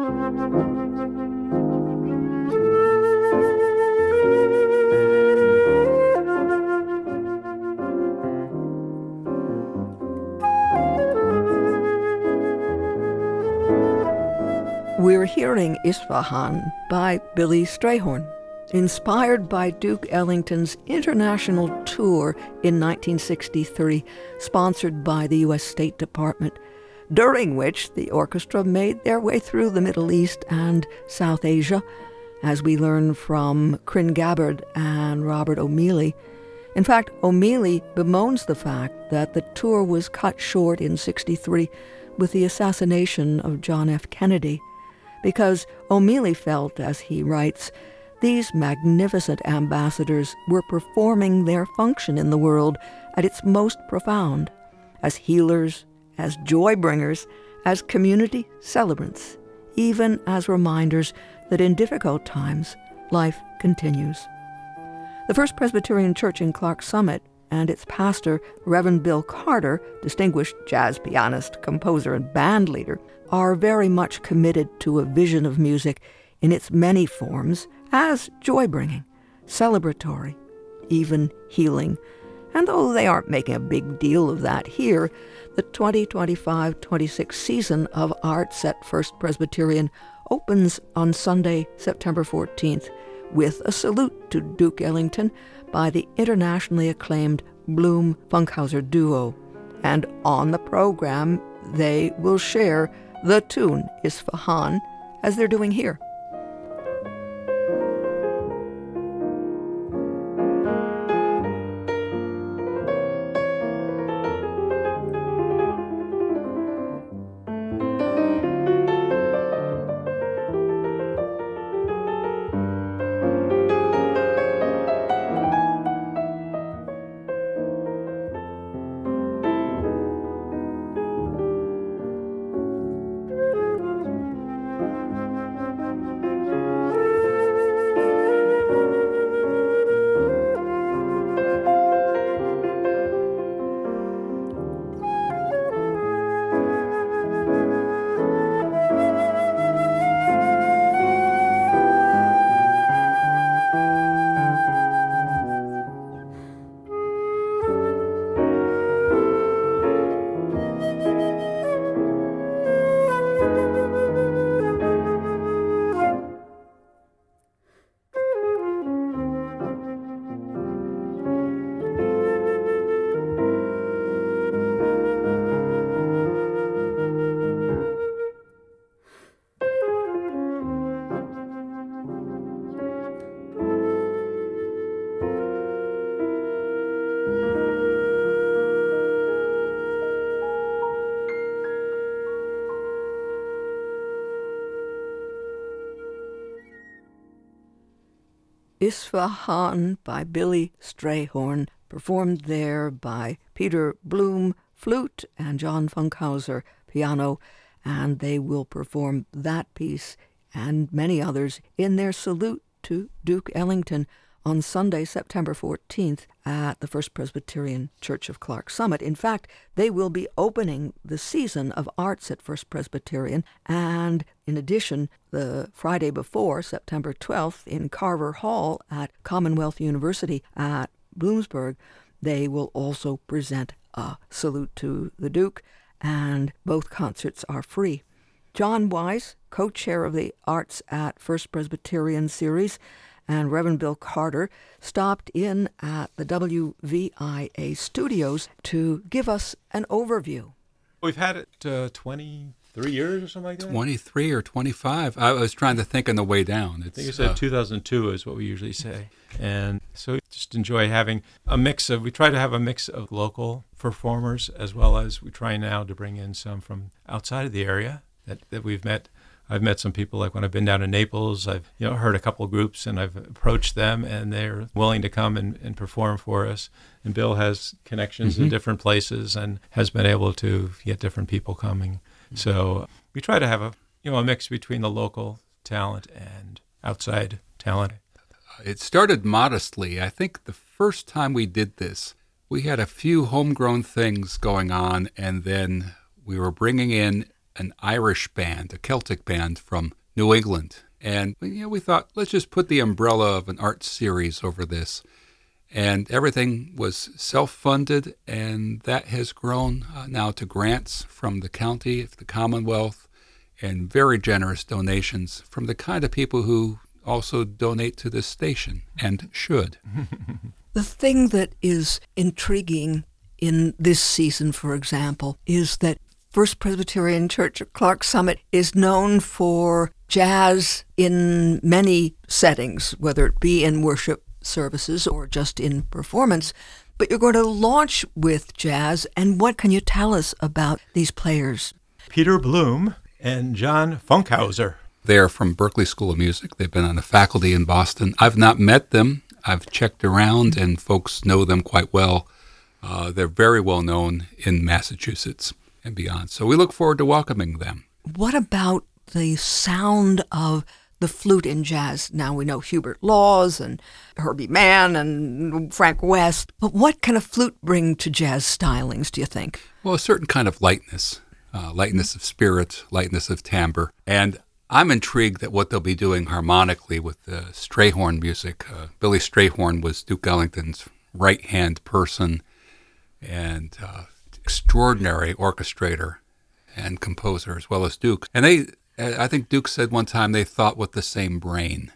We're hearing Isfahan by Billy Strayhorn, inspired by Duke Ellington's international tour in 1963, sponsored by the U.S. State Department, during which the orchestra made their way through the Middle East and South Asia, as we learn from Kryn Gabbard and Robert O'Meally. In fact, O'Meally bemoans the fact that the tour was cut short in '63 with the assassination of John F. Kennedy, because O'Meally felt, as he writes, these magnificent ambassadors were performing their function in the world at its most profound, as healers, as joy-bringers, as community celebrants, even as reminders that in difficult times, life continues. The First Presbyterian Church in Clarks Summit and its pastor, Reverend Bill Carter, distinguished jazz pianist, composer, and band leader, are very much committed to a vision of music in its many forms as joy-bringing, celebratory, even healing. And though they aren't making a big deal of that here, the 2025-26 season of Arts at First Presbyterian opens on Sunday, September 14th, with a salute to Duke Ellington by the internationally acclaimed Bloom-Funkhauser duo. And on the program, they will share the tune Isfahan, as they're doing here. Isfahan by Billy Strayhorn, performed there by Peter Bloom, flute, and John Funkhauser, piano, and they will perform that piece and many others in their salute to Duke Ellington on Sunday, September 14th at the First Presbyterian Church of Clarks Summit. In fact, they will be opening the season of Arts at First Presbyterian, and in addition, the Friday before, September 12th, in Carver Hall at Commonwealth University at Bloomsburg, they will also present a salute to the Duke, and both concerts are free. John Wise, co-chair of the Arts at First Presbyterian series, and Reverend Bill Carter stopped in at the WVIA studios to give us an overview. We've had it 23 years or something like that? 23 or 25. I was trying to think on the way down. I think you said 2002 is what we usually say. And so just enjoy having a mix of, we try to have a mix of local performers as well as we try now to bring in some from outside of the area that we've met. I've met some people, like when I've been down in Naples, I've heard a couple of groups and I've approached them and they're willing to come and perform for us. And Bill has connections in different places and has been able to get different people coming. So we try to have a mix between the local talent and outside talent. It started modestly. I think the first time we did this, we had a few homegrown things going on, and then we were bringing in an Irish band, a Celtic band from New England. And we thought, let's just put the umbrella of an art series over this. And everything was self-funded, and that has grown now to grants from the county, the Commonwealth, and very generous donations from the kind of people who also donate to this station and should. The thing that is intriguing in this season, for example, is that First Presbyterian Church of Clarks Summit is known for jazz in many settings, whether it be in worship services or just in performance. But you're going to launch with jazz, and what can you tell us about these players? Peter Bloom and John Funkhauser. They're from Berklee School of Music. They've been on the faculty in Boston. I've not met them. I've checked around, and folks know them quite well. They're very well known in Massachusetts and beyond. So we look forward to welcoming them. What about the sound of the flute in jazz? Now we know Hubert Laws and Herbie Mann and Frank West, but what can a flute bring to jazz stylings, do you think? Well, a certain kind of lightness of spirit, lightness of timbre. And I'm intrigued at what they'll be doing harmonically with the Strayhorn music. Billy Strayhorn was Duke Ellington's right-hand person and extraordinary orchestrator and composer as well as Duke. And I think Duke said one time they thought with the same brain,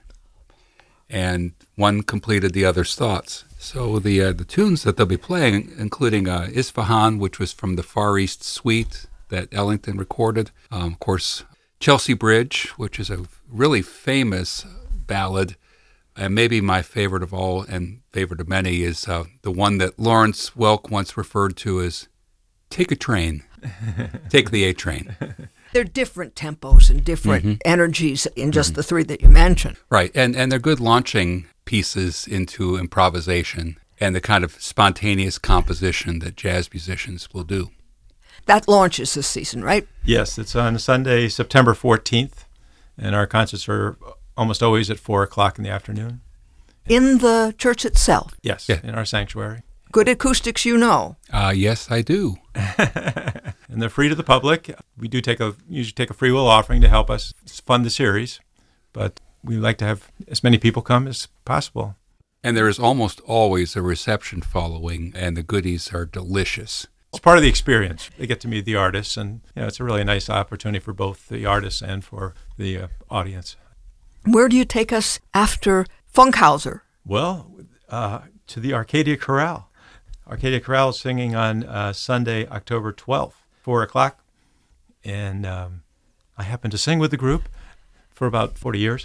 and one completed the other's thoughts. So the tunes that they'll be playing, including Isfahan, which was from the Far East Suite that Ellington recorded, of course, Chelsea Bridge, which is a really famous ballad, and maybe my favorite of all and favorite of many is the one that Lawrence Welk once referred to as Take a Train, Take the A Train. They're different tempos and different energies in just the three that you mentioned. Right, and they're good launching pieces into improvisation and the kind of spontaneous composition that jazz musicians will do. That launches this season, right? Yes, it's on Sunday, September 14th, and our concerts are almost always at 4 o'clock in the afternoon. In the church itself? Yes, Yeah. in our sanctuary. Good acoustics, you know. Yes, I do. And they're free to the public. We do usually take a free will offering to help us fund the series, but we like to have as many people come as possible. And there is almost always a reception following, and the goodies are delicious. It's part of the experience. They get to meet the artists, and it's a really nice opportunity for both the artists and for the audience. Where do you take us after Funkhauser? Well, to the Arcadia Chorale. Arcadia Chorale is singing on Sunday, October 12th, 4 o'clock. And I happen to sing with the group for about 40 years.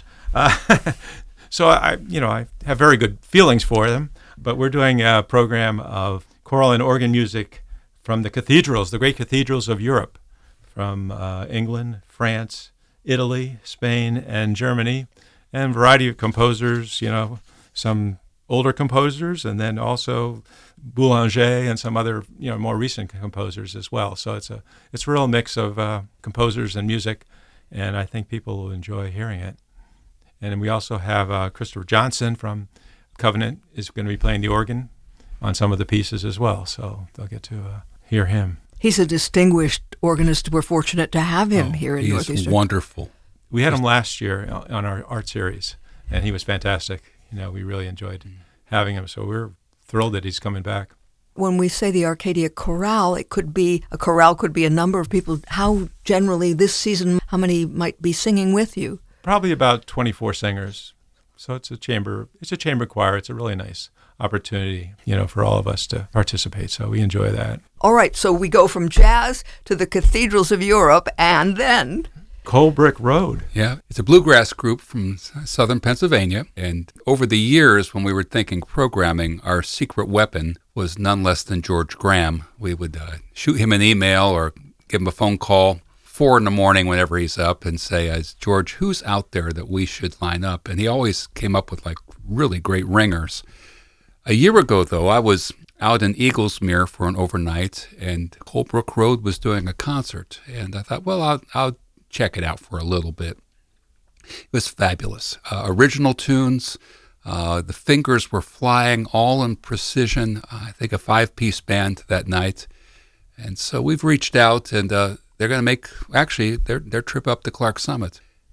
So I have very good feelings for them. But we're doing a program of choral and organ music from the cathedrals, the great cathedrals of Europe, from England, France, Italy, Spain, and Germany, and a variety of composers, some older composers, and then also Boulanger and some other, more recent composers as well. So it's a real mix of composers and music, and I think people will enjoy hearing it. And we also have Christopher Johnson from Covenant is going to be playing the organ on some of the pieces as well, so they'll get to hear him. He's a distinguished organist. We're fortunate to have him here in Northeastern. He is wonderful. We had him last year on our art series, and he was fantastic. We really enjoyed having him, so we're thrilled that he's coming back. When we say the Arcadia Chorale, a chorale could be a number of people. How generally this season, how many might be singing with you? Probably about 24 singers. So it's a chamber choir. It's a really nice opportunity, for all of us to participate. So we enjoy that. All right, so we go from jazz to the cathedrals of Europe, and then Coal Brick Road. Yeah, it's a bluegrass group from southern Pennsylvania. And over the years, when we were thinking programming, our secret weapon was none less than George Graham. We would shoot him an email or give him a phone call 4 a.m. whenever he's up and say, George, who's out there that we should line up? And he always came up with really great ringers. A year ago, though, I was out in Eaglesmere for an overnight, and Colebrook Road was doing a concert. And I thought, well, I'll check it out for a little bit. It was fabulous. Original tunes. The fingers were flying, all in precision. I think a 5-piece band that night. And so we've reached out, and they're going to make, their trip up to Clarks Summit.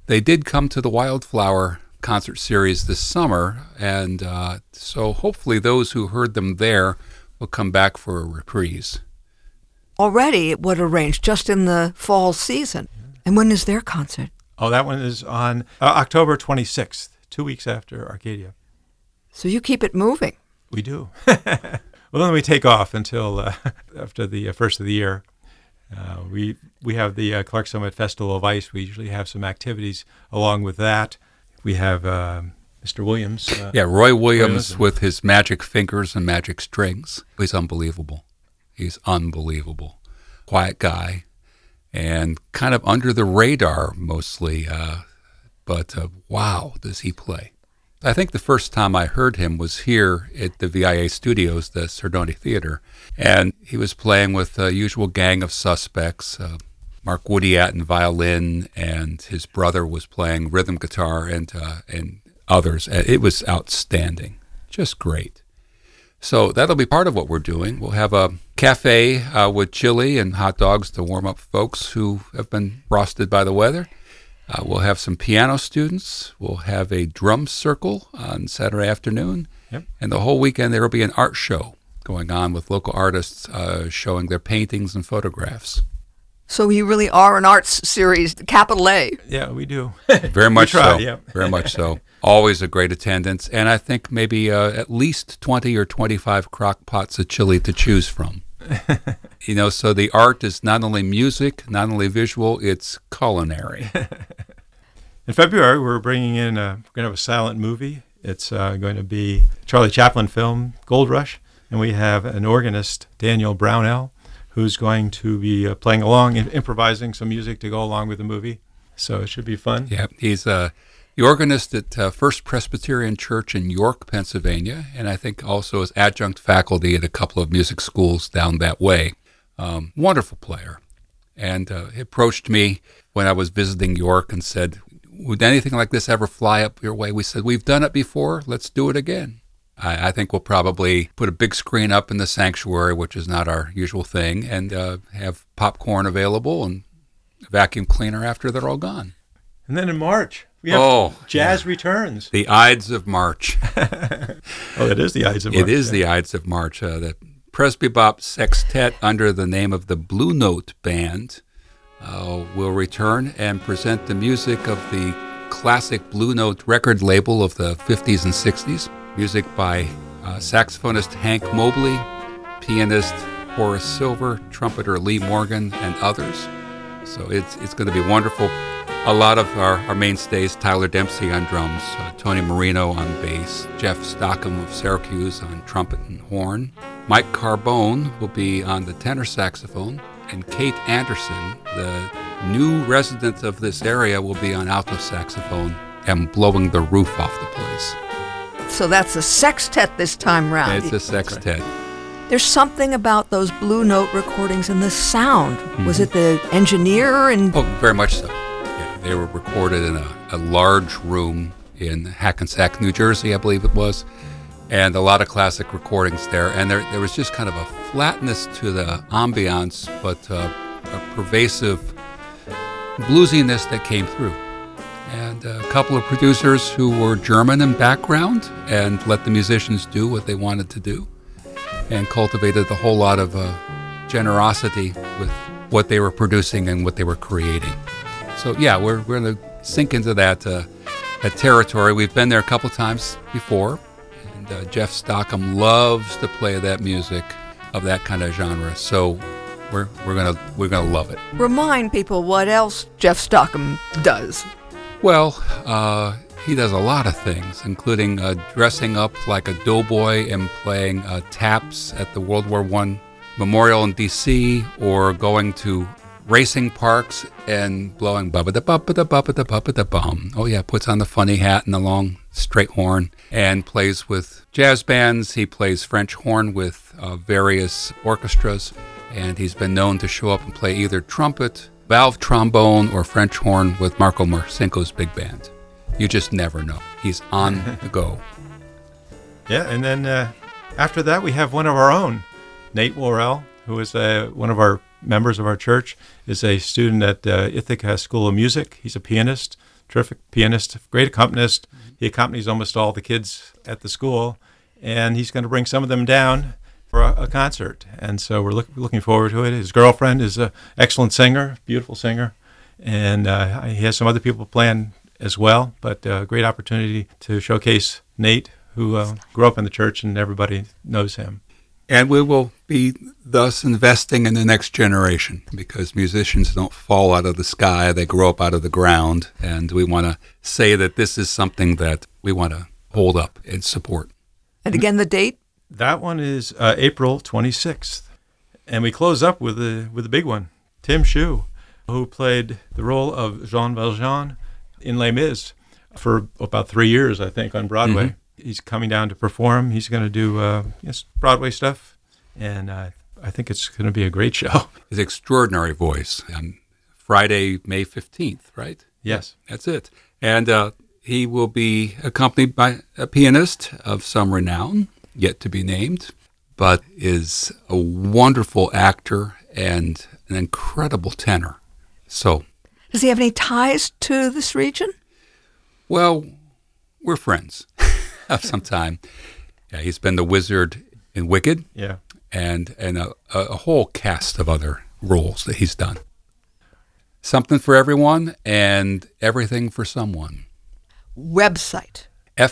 They did come to the Wildflower concert series this summer, and so hopefully those who heard them there will come back for a reprise. Already it would arrange just in the fall season. And when is their concert? Oh, that one is on October 26th, 2 weeks after Arcadia. So you keep it moving. We do. Well, then we take off until after the first of the year. We have the Clark Summit Festival of Ice. We usually have some activities along with that. We have Mr. Williams. Roy Williams with his magic fingers and magic strings. He's unbelievable. Quiet guy and kind of under the radar mostly, but wow, does he play. I think the first time I heard him was here at the VIA Studios, the Sardoni Theater, and he was playing with the usual gang of suspects, Mark Woodyat in violin, and his brother was playing rhythm guitar and others. It was outstanding, just great. So that'll be part of what we're doing. We'll have a cafe with chili and hot dogs to warm up folks who have been frosted by the weather. We'll have some piano students. We'll have a drum circle on Saturday afternoon. Yep. And the whole weekend there will be an art show going on with local artists showing their paintings and photographs. So you really are an arts series, capital A. Yeah, we do. Very much try, so. yeah. Very much so. Always a great attendance. And I think maybe at least 20 or 25 crock pots of chili to choose from. So the art is not only music, not only visual, it's culinary. In February, we're bringing in, we're going to have a silent movie. It's going to be a Charlie Chaplin film, Gold Rush. And we have an organist, Daniel Brownell, who's going to be playing along and improvising some music to go along with the movie. So it should be fun. Yeah, he's the organist at First Presbyterian Church in York, Pennsylvania, and I think also is adjunct faculty at a couple of music schools down that way. Wonderful player. And he approached me when I was visiting York and said, would anything like this ever fly up your way? We said, we've done it before. Let's do it again. I think we'll probably put a big screen up in the sanctuary, which is not our usual thing, and have popcorn available and a vacuum cleaner after they're all gone. And then in March, we have Jazz Returns. The Ides of March. Oh, it is the Ides of March. It is the Ides of March. The Presbybop Sextet under the name of the Blue Note Band will return and present the music of the classic Blue Note record label of the 50s and 60s. Music by saxophonist Hank Mobley, pianist Horace Silver, trumpeter Lee Morgan, and others. So it's going to be wonderful. A lot of our mainstays, Tyler Dempsey on drums, Tony Marino on bass, Jeff Stockham of Syracuse on trumpet and horn. Mike Carbone will be on the tenor saxophone, and Kate Anderson, the new resident of this area, will be on alto saxophone and blowing the roof off the place. So that's a sextet this time round. It's a sextet. There's something about those Blue Note recordings and the sound. Mm-hmm. Was it the engineer? Oh, very much so. Yeah, they were recorded in a large room in Hackensack, New Jersey, I believe it was, and a lot of classic recordings there. And there was just kind of a flatness to the ambiance, but a pervasive bluesiness that came through. And a couple of producers who were German in background and let the musicians do what they wanted to do and cultivated a whole lot of generosity with what they were producing and what they were creating. So yeah, we're going to sink into that territory. We've been there a couple times before, and Jeff Stockham loves to play that music of that kind of genre. So we're gonna love it. Remind people what else Jeff Stockham does. Well, he does a lot of things, including dressing up like a doughboy and playing taps at the World War I Memorial in D.C., or going to racing parks and blowing bum. Oh yeah, puts on the funny hat and the long straight horn and plays with jazz bands. He plays French horn with various orchestras, and he's been known to show up and play either trumpet, valve trombone, or French horn with Marco Marcinko's big band. You just never know. He's on the go. Yeah, and then after that we have one of our own, Nate Worrell, who is one of our members of our church, is a student at Ithaca School of Music. He's a pianist, terrific pianist, great accompanist. He accompanies almost all the kids at the school, and he's going to bring some of them down for a concert. And so we're looking forward to it. His girlfriend is an excellent singer, beautiful singer, and he has some other people playing as well, but a great opportunity to showcase Nate, who grew up in the church and everybody knows him. And we will be thus investing in the next generation, because musicians don't fall out of the sky, they grow up out of the ground, and we want to say that this is something that we want to hold up and support. And again, the date? That one is April 26th. And we close up with the big one, Tim Shue, who played the role of Jean Valjean in Les Mis for about 3 years, I think, on Broadway. Mm-hmm. He's coming down to perform. He's going to do Broadway stuff, and I think it's going to be a great show. His extraordinary voice on Friday, May 15th, right? Yes. That's it. And he will be accompanied by a pianist of some renown, yet to be named, but is a wonderful actor and an incredible tenor. So, does he have any ties to this region? Well, we're friends of some time. Yeah, he's been the wizard in Wicked, yeah, and a whole cast of other roles that he's done. Something for everyone and everything for someone. Website.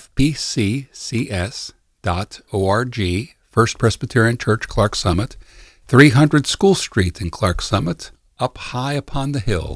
fpccs.org, First Presbyterian Church, Clarks Summit, 300 School Street in Clarks Summit, up high upon the hill.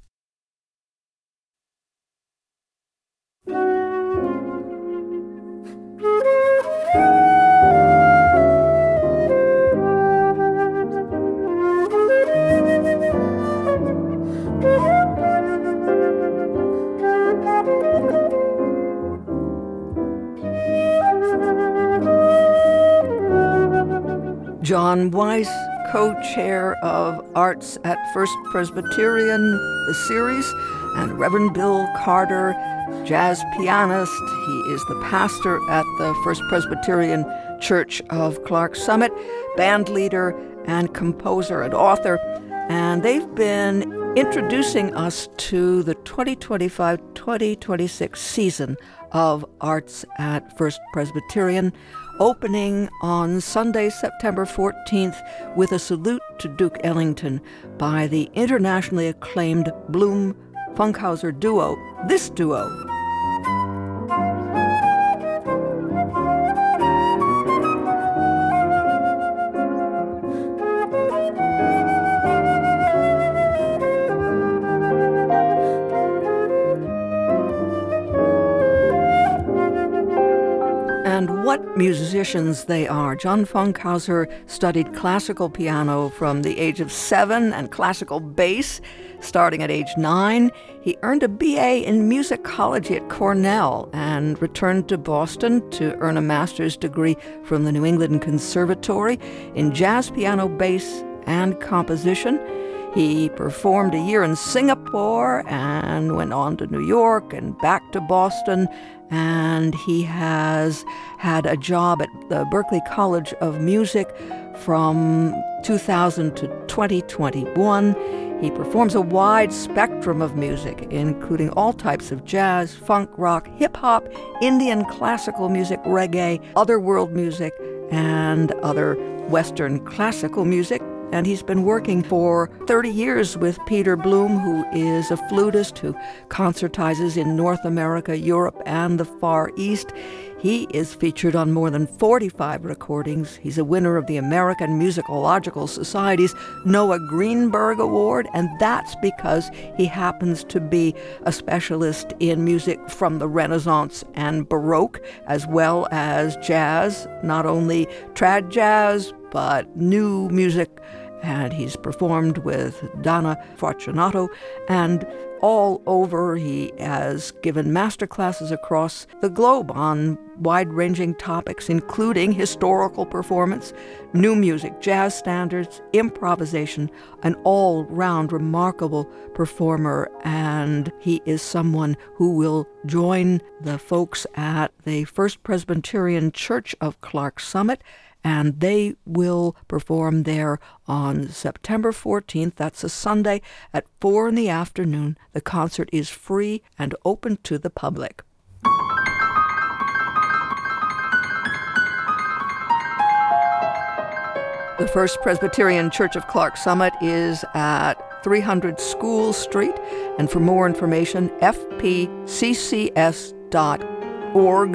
John Weiss, co-chair of Arts at First Presbyterian, the series, and Reverend Bill Carter, jazz pianist. He is the pastor at the First Presbyterian Church of Clarks Summit, band leader and composer and author. And they've been introducing us to the 2025-2026 season of Arts at First Presbyterian, opening on Sunday, September 14th, with a salute to Duke Ellington by the internationally acclaimed Bloom-Funkhauser duo. This duo, and what musicians they are. John Funkhauser studied classical piano from the age of 7 and classical bass starting at age 9. He earned a BA in musicology at Cornell and returned to Boston to earn a master's degree from the New England Conservatory in jazz piano, bass, and composition. He performed a year in Singapore and went on to New York and back to Boston, and he has had a job at the Berklee College of Music from 2000 to 2021. He performs a wide spectrum of music, including all types of jazz, funk, rock, hip-hop, Indian classical music, reggae, other world music, and other Western classical music. And he's been working for 30 years with Peter Bloom, who is a flutist who concertizes in North America, Europe, and the Far East. He is featured on more than 45 recordings. He's a winner of the American Musicological Society's Noah Greenberg Award, and that's because he happens to be a specialist in music from the Renaissance and Baroque, as well as jazz, not only trad jazz, but new music. And he's performed with Donna Fortunato, and all over he has given master classes across the globe on wide-ranging topics, including historical performance, new music, jazz standards, improvisation, an all-round remarkable performer. And he is someone who will join the folks at the First Presbyterian Church of Clarks Summit and they will perform there on September 14th. That's a Sunday at 4 in the afternoon. The concert is free and open to the public. The First Presbyterian Church of Clark Summit is at 300 School Street, and for more information, fpccs.org,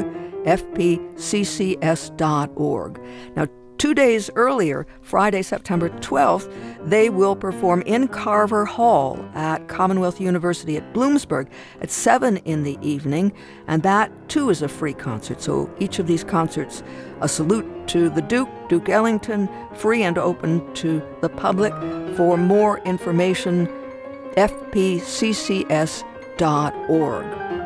fpccs.org. Now, 2 days earlier, Friday, September 12th, they will perform in Carver Hall at Commonwealth University at Bloomsburg at 7 in the evening, and that, too, is a free concert. So each of these concerts, a salute to the Duke Ellington, free and open to the public. For more information, fpccs.org.